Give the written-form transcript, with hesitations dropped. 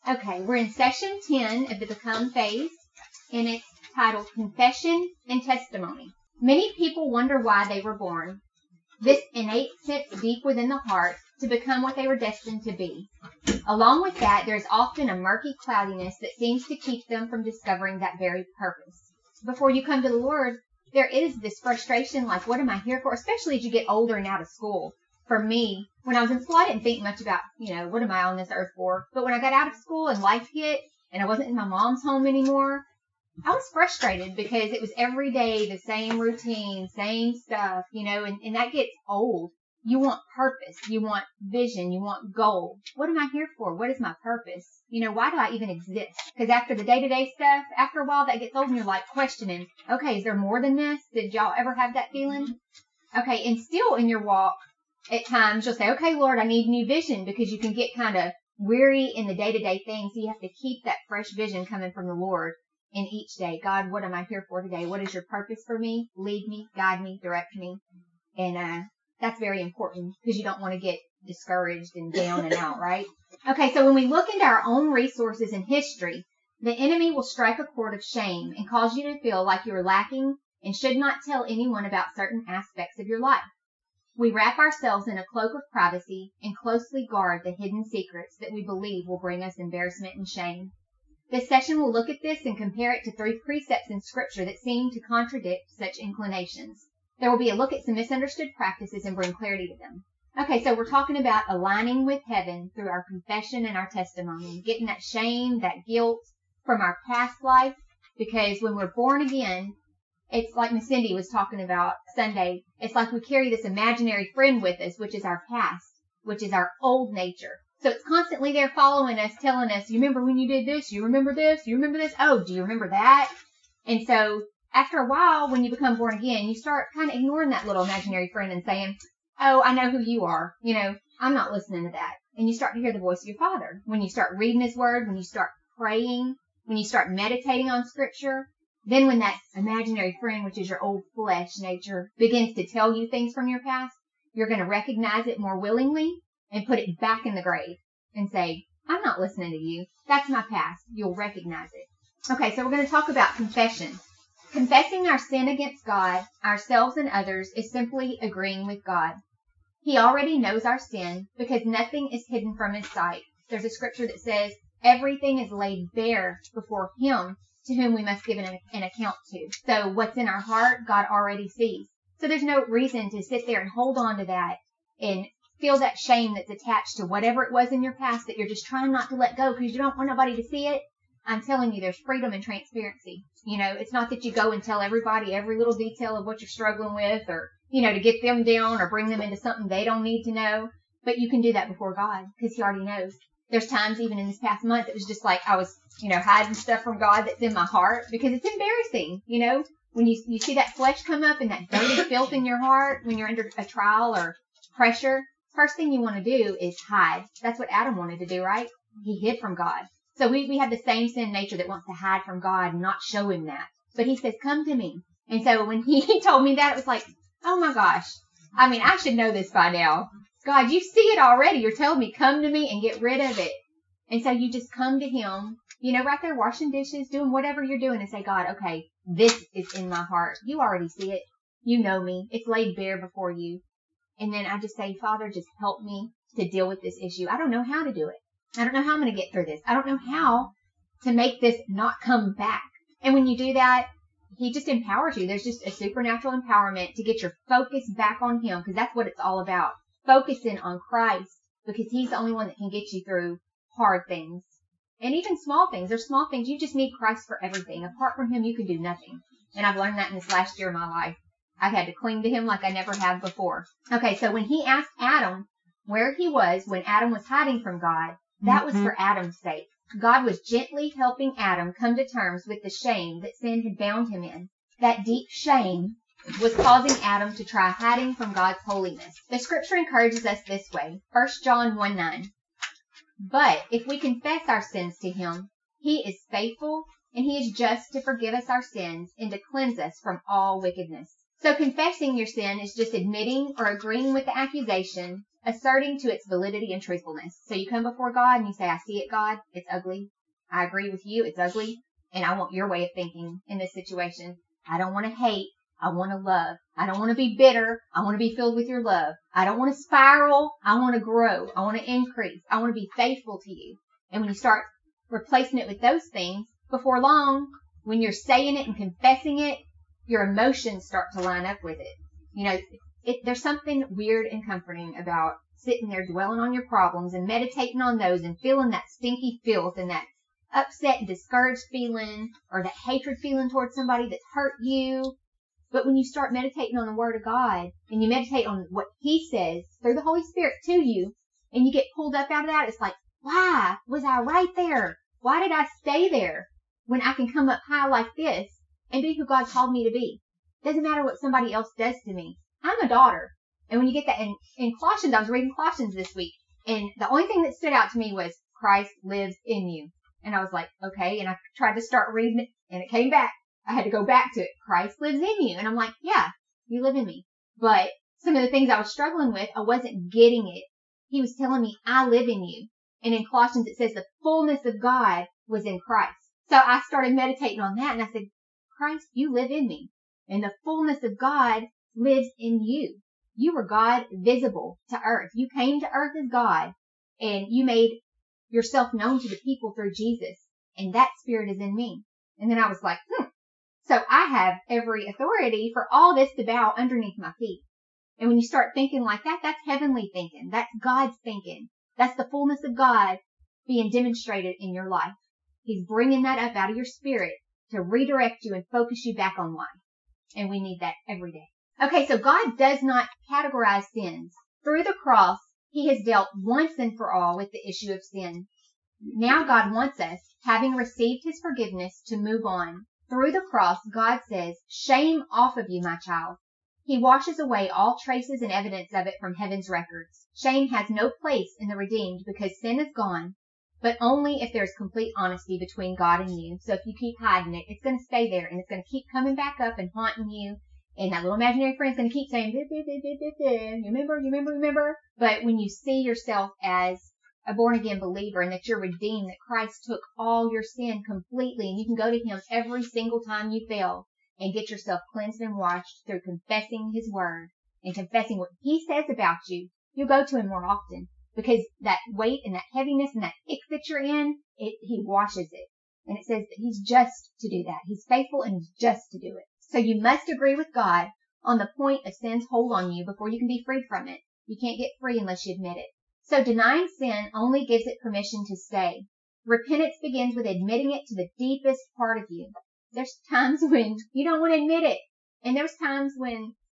Okay, we're in session 10 of the Become phase, and it's titled Confession and Testimony. Many people wonder why they were born. This innate sense deep within the heart to become what they were destined to be. Along with that, there's often a murky cloudiness that seems to keep them from discovering that very purpose. Before you come to the Lord, there is this frustration, like, what am I here for? Especially as you get older and out of school. For me, when I was in school, I didn't think much about, what am I on this earth for? But when I got out of school and life hit and I wasn't in my mom's home anymore, I was frustrated because it was every day the same routine, same stuff, and that gets old. You want purpose. You want vision. You want goal. What am I here for? What is my purpose? Why do I even exist? Because after the day-to-day stuff, after a while that gets old and you're like questioning, okay, is there more than this? Did y'all ever have that feeling? Okay, and still in your walk, at times you'll say, okay, Lord, I need new vision, because you can get kind of weary in the day-to-day things. So you have to keep that fresh vision coming from the Lord in each day. God, what am I here for today? What is your purpose for me? Lead me, guide me, direct me. And that's very important because you don't want to get discouraged and down and out, right? Okay, so when we look into our own resources and history, the enemy will strike a chord of shame and cause you to feel like you are lacking and should not tell anyone about certain aspects of your life. We wrap ourselves in a cloak of privacy and closely guard the hidden secrets that we believe will bring us embarrassment and shame. This session will look at this and compare it to 3 precepts in Scripture that seem to contradict such inclinations. There will be a look at some misunderstood practices and bring clarity to them. Okay, so we're talking about aligning with heaven through our confession and our testimony, getting that shame, that guilt from our past life, because when we're born again, it's like Miss Cindy was talking about Sunday. It's like we carry this imaginary friend with us, which is our past, which is our old nature. So it's constantly there following us, telling us, you remember when you did this? You remember this? You remember this? Oh, do you remember that? And so after a while, when you become born again, you start kind of ignoring that little imaginary friend and saying, oh, I know who you are. I'm not listening to that. And you start to hear the voice of your Father. When you start reading His Word, when you start praying, when you start meditating on Scripture, then when that imaginary friend, which is your old flesh nature, begins to tell you things from your past, you're going to recognize it more willingly and put it back in the grave and say, I'm not listening to you. That's my past. You'll recognize it. Okay, so we're going to talk about confession. Confessing our sin against God, ourselves, and others is simply agreeing with God. He already knows our sin because nothing is hidden from His sight. There's a scripture that says everything is laid bare before Him to whom we must give an account to. So what's in our heart, God already sees. So there's no reason to sit there and hold on to that and feel that shame that's attached to whatever it was in your past that you're just trying not to let go because you don't want nobody to see it. I'm telling you, there's freedom and transparency. It's not that you go and tell everybody every little detail of what you're struggling with or, to get them down or bring them into something they don't need to know. But you can do that before God because He already knows. There's times even in this past month, it was just like I was, hiding stuff from God that's in my heart because it's embarrassing, when you see that flesh come up and that dirty filth in your heart when you're under a trial or pressure. First thing you want to do is hide. That's what Adam wanted to do, right? He hid from God. So we have the same sin nature that wants to hide from God and not show Him that. But He says, come to me. And so when He told me that, it was like, oh my gosh. I should know this by now. God, you see it already. You're telling me, come to me and get rid of it. And so you just come to Him, right there washing dishes, doing whatever you're doing and say, God, okay, this is in my heart. You already see it. You know me. It's laid bare before you. And then I just say, Father, just help me to deal with this issue. I don't know how to do it. I don't know how I'm going to get through this. I don't know how to make this not come back. And when you do that, He just empowers you. There's just a supernatural empowerment to get your focus back on Him because that's what it's all about. Focusing on Christ because He's the only one that can get you through hard things. And even small things. There's small things. You just need Christ for everything. Apart from Him, you can do nothing. And I've learned that in this last year of my life. I've had to cling to Him like I never have before. Okay, so when He asked Adam where he was when Adam was hiding from God, that was for Adam's sake. God was gently helping Adam come to terms with the shame that sin had bound him in. That deep shame was causing Adam to try hiding from God's holiness. The scripture encourages us this way. 1 John 1:9. But if we confess our sins to Him, He is faithful and He is just to forgive us our sins and to cleanse us from all wickedness. So confessing your sin is just admitting or agreeing with the accusation asserting to its validity and truthfulness. So you come before God and you say, I see it, God. It's ugly. I agree with you. It's ugly. And I want your way of thinking in this situation. I don't want to hate. I want to love. I don't want to be bitter. I want to be filled with your love. I don't want to spiral. I want to grow. I want to increase. I want to be faithful to you. And when you start replacing it with those things, before long, when you're saying it and confessing it, your emotions start to line up with it. You know, there's something weird and comforting about sitting there dwelling on your problems and meditating on those and feeling that stinky filth and that upset and discouraged feeling or that hatred feeling towards somebody that's hurt you. But when you start meditating on the Word of God and you meditate on what He says through the Holy Spirit to you and you get pulled up out of that, it's like, why was I right there? Why did I stay there when I can come up high like this and be who God called me to be? Doesn't matter what somebody else does to me. I'm a daughter. And when you get that in Colossians, I was reading Colossians this week, and the only thing that stood out to me was Christ lives in you. And I was like, okay. And I tried to start reading it and it came back. I had to go back to it. Christ lives in you. And I'm like, yeah, you live in me. But some of the things I was struggling with, I wasn't getting it. He was telling me, I live in you. And in Colossians, it says the fullness of God was in Christ. So I started meditating on that and I said, Christ, you live in me. And the fullness of God lives in you. You were God visible to earth. You came to earth as God and you made yourself known to the people through Jesus. And that spirit is in me. And then I was like, So I have every authority for all this to bow underneath my feet. And when you start thinking like that, that's heavenly thinking. That's God's thinking. That's the fullness of God being demonstrated in your life. He's bringing that up out of your spirit to redirect you and focus you back on life. And we need that every day. Okay, so God does not categorize sins. Through the cross, He has dealt once and for all with the issue of sin. Now God wants us, having received His forgiveness, to move on. Through the cross, God says, shame off of you, my child. He washes away all traces and evidence of it from heaven's records. Shame has no place in the redeemed because sin is gone, but only if there's complete honesty between God and you. So if you keep hiding it, it's going to stay there and it's going to keep coming back up and haunting you. And that little imaginary friend's going to keep saying, you remember. But when you see yourself as a born-again believer and that you're redeemed, that Christ took all your sin completely and you can go to Him every single time you fail and get yourself cleansed and washed through confessing His word and confessing what He says about you, you'll go to Him more often because that weight and that heaviness and that ick that you're in, He washes it. And it says that He's just to do that. He's faithful and He's just to do it. So you must agree with God on the point of sin's hold on you before you can be freed from it. You can't get free unless you admit it. So denying sin only gives it permission to stay. Repentance begins with admitting it to the deepest part of you. There's times when you don't want to admit it. And there's times when